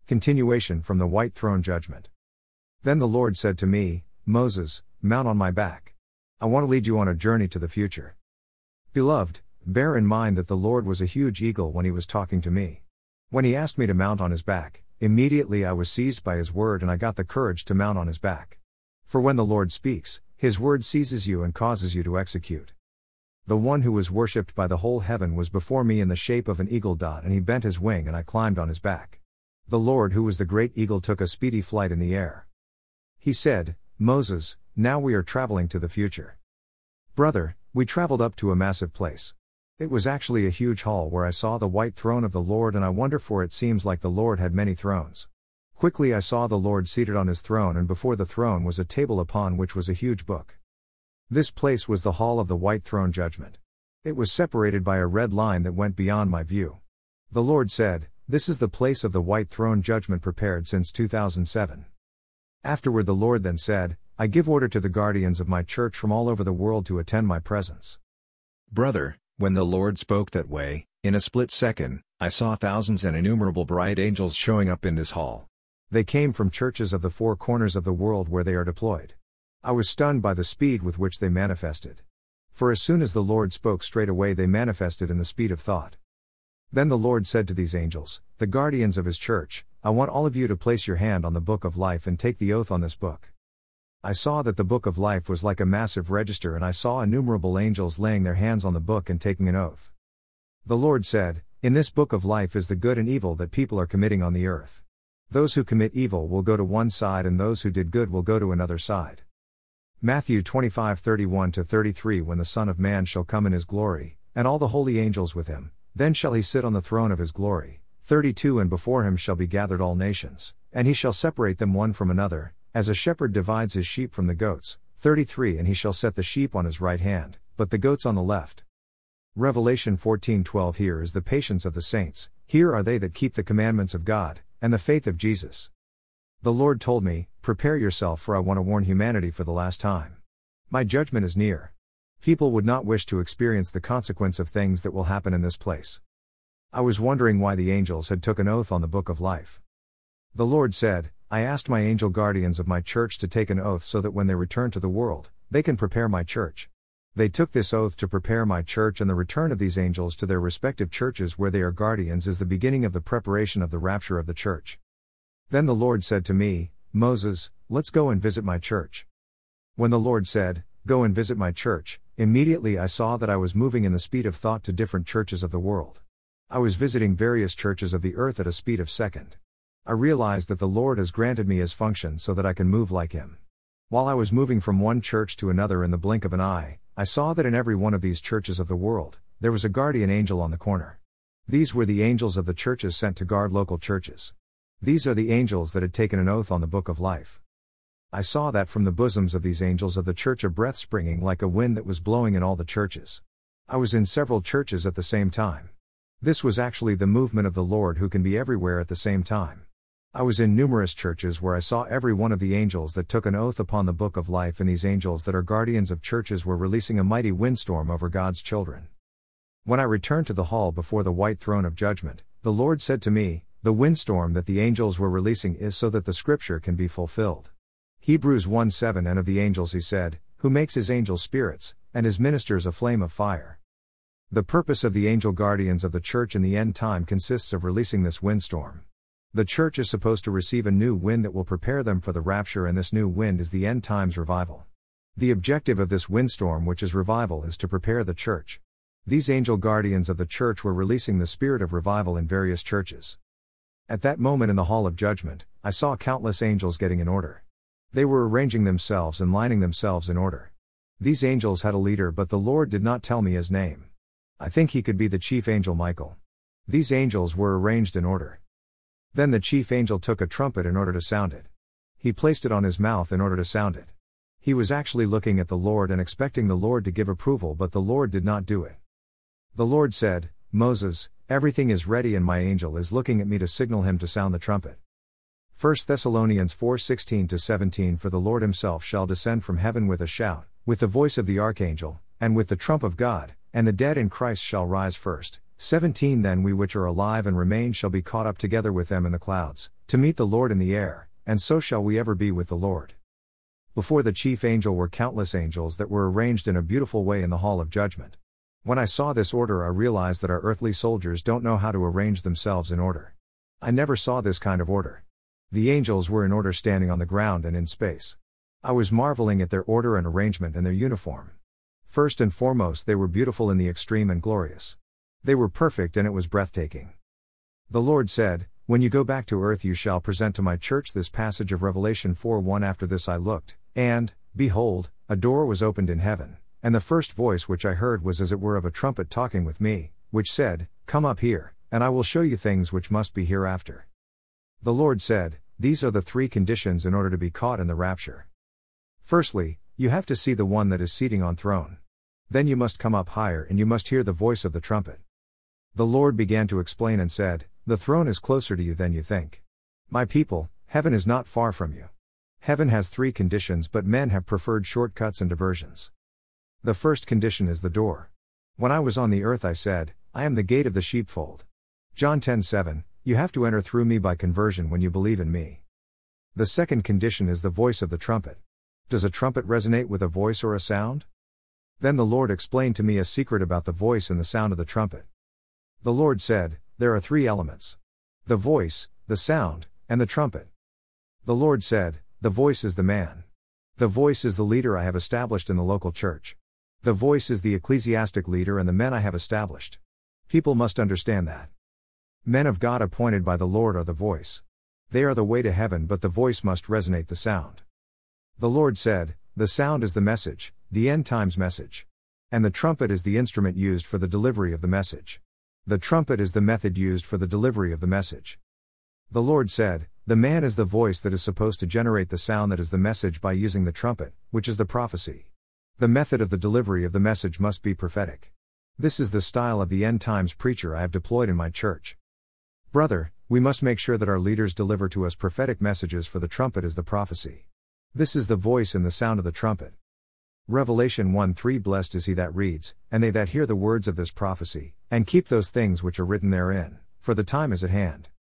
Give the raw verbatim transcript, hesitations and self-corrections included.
Continuation from the white throne judgment. Then the Lord said to me, Moses, mount on my back. I want to lead you on a journey to the future. Beloved, bear in mind that the Lord was a huge eagle when he was talking to me. When he asked me to mount on his back, immediately I was seized by his word and I got the courage to mount on his back. For when the Lord speaks, his word seizes you and causes you to execute. The one who was worshipped by the whole heaven was before me in the shape of an eagle dot, and he bent his wing and I climbed on his back. The Lord who was the great eagle took a speedy flight in the air. He said, Moses, now we are traveling to the future. Brother, we traveled up to a massive place. It was actually a huge hall where I saw the white throne of the Lord, and I wonder, for it seems like the Lord had many thrones. Quickly I saw the Lord seated on his throne, and before the throne was a table upon which was a huge book. This place was the hall of the white throne judgment. It was separated by a red line that went beyond my view. The Lord said, This is the place of the white throne judgment prepared since two thousand seven. Afterward the Lord then said, I give order to the guardians of my church from all over the world to attend my presence. Brother, when the Lord spoke that way, in a split second, I saw thousands and innumerable bright angels showing up in this hall. They came from churches of the four corners of the world where they are deployed. I was stunned by the speed with which they manifested. For as soon as the Lord spoke, straight away they manifested in the speed of thought. Then the Lord said to these angels, the guardians of his church, I want all of you to place your hand on the book of life and take the oath on this book. I saw that the book of life was like a massive register, and I saw innumerable angels laying their hands on the book and taking an oath. The Lord said, In this book of life is the good and evil that people are committing on the earth. Those who commit evil will go to one side, and those who did good will go to another side. Matthew twenty-five thirty-one to thirty-three When the Son of Man shall come in his glory, and all the holy angels with him, then shall he sit on the throne of his glory. thirty-two And before him shall be gathered all nations, and he shall separate them one from another, as a shepherd divides his sheep from the goats. thirty-three And he shall set the sheep on his right hand, but the goats on the left. Revelation fourteen twelve Here is the patience of the saints, here are they that keep the commandments of God, and the faith of Jesus. The Lord told me, Prepare yourself, for I want to warn humanity for the last time. My judgment is near. People would not wish to experience the consequence of things that will happen in this place. I was wondering why the angels had took an oath on the book of life. The Lord said, I asked my angel guardians of my church to take an oath so that when they return to the world, they can prepare my church. They took this oath to prepare my church, and the return of these angels to their respective churches where they are guardians is the beginning of the preparation of the rapture of the church. Then the Lord said to me, Moses, let's go and visit my church. When the Lord said, Go and visit my church, immediately I saw that I was moving in the speed of thought to different churches of the world. I was visiting various churches of the earth at a speed of second. I realized that the Lord has granted me his function so that I can move like him. While I was moving from one church to another in the blink of an eye, I saw that in every one of these churches of the world, there was a guardian angel on the corner. These were the angels of the churches sent to guard local churches. These are the angels that had taken an oath on the book of life. I saw that from the bosoms of these angels of the church a breath springing like a wind that was blowing in all the churches. I was in several churches at the same time. This was actually the movement of the Lord, who can be everywhere at the same time. I was in numerous churches where I saw every one of the angels that took an oath upon the book of life, and these angels that are guardians of churches were releasing a mighty windstorm over God's children. When I returned to the hall before the white throne of judgment, the Lord said to me, The windstorm that the angels were releasing is so that the scripture can be fulfilled. Hebrews one seven And of the angels he said, Who makes his angels spirits, and his ministers a flame of fire. The purpose of the angel guardians of the church in the end time consists of releasing this windstorm. The church is supposed to receive a new wind that will prepare them for the rapture, and this new wind is the end times revival. The objective of this windstorm, which is revival, is to prepare the church. These angel guardians of the church were releasing the spirit of revival in various churches. At that moment in the hall of judgment, I saw countless angels getting in order. They were arranging themselves and lining themselves in order. These angels had a leader, but the Lord did not tell me his name. I think he could be the chief angel Michael. These angels were arranged in order. Then the chief angel took a trumpet in order to sound it. He placed it on his mouth in order to sound it. He was actually looking at the Lord and expecting the Lord to give approval, but the Lord did not do it. The Lord said, Moses, everything is ready, and my angel is looking at me to signal him to sound the trumpet. First Thessalonians four sixteen to seventeen For the Lord himself shall descend from heaven with a shout, with the voice of the archangel, and with the trump of God, and the dead in Christ shall rise first. seventeen Then we which are alive and remain shall be caught up together with them in the clouds, to meet the Lord in the air, and so shall we ever be with the Lord. Before the chief angel were countless angels that were arranged in a beautiful way in the hall of judgment. When I saw this order, I realized that our earthly soldiers don't know how to arrange themselves in order. I never saw this kind of order. The angels were in order standing on the ground and in space. I was marveling at their order and arrangement and their uniform. First and foremost, they were beautiful in the extreme and glorious. They were perfect and it was breathtaking. The Lord said, "When you go back to earth you shall present to my church this passage of Revelation four one. After this I looked, and, behold, a door was opened in heaven, and the first voice which I heard was as it were of a trumpet talking with me, which said, Come up here, and I will show you things which must be hereafter." The Lord said, "These are the three conditions in order to be caught in the rapture. Firstly, you have to see the one that is seating on throne. Then you must come up higher and you must hear the voice of the trumpet." The Lord began to explain and said, "The throne is closer to you than you think. My people, heaven is not far from you. Heaven has three conditions, but men have preferred shortcuts and diversions. The first condition is the door. When I was on the earth I said, I am the gate of the sheepfold. John ten seven, you have to enter through me by conversion when you believe in me. The second condition is the voice of the trumpet. Does a trumpet resonate with a voice or a sound? Then the Lord explained to me a secret about the voice and the sound of the trumpet. The Lord said, there are three elements: the voice, the sound, and the trumpet. The Lord said, the voice is the man. The voice is the leader I have established in the local church. The voice is the ecclesiastic leader and the men I have established. People must understand that. Men of God appointed by the Lord are the voice. They are the way to heaven, but the voice must resonate the sound. The Lord said, the sound is the message, the end times message. And the trumpet is the instrument used for the delivery of the message. The trumpet is the method used for the delivery of the message. The Lord said, the man is the voice that is supposed to generate the sound that is the message by using the trumpet, which is the prophecy. The method of the delivery of the message must be prophetic. This is the style of the end times preacher I have deployed in my church. Brother, we must make sure that our leaders deliver to us prophetic messages, for the trumpet is the prophecy. This is the voice and the sound of the trumpet. Revelation one three Blessed is he that reads, and they that hear the words of this prophecy, and keep those things which are written therein, for the time is at hand.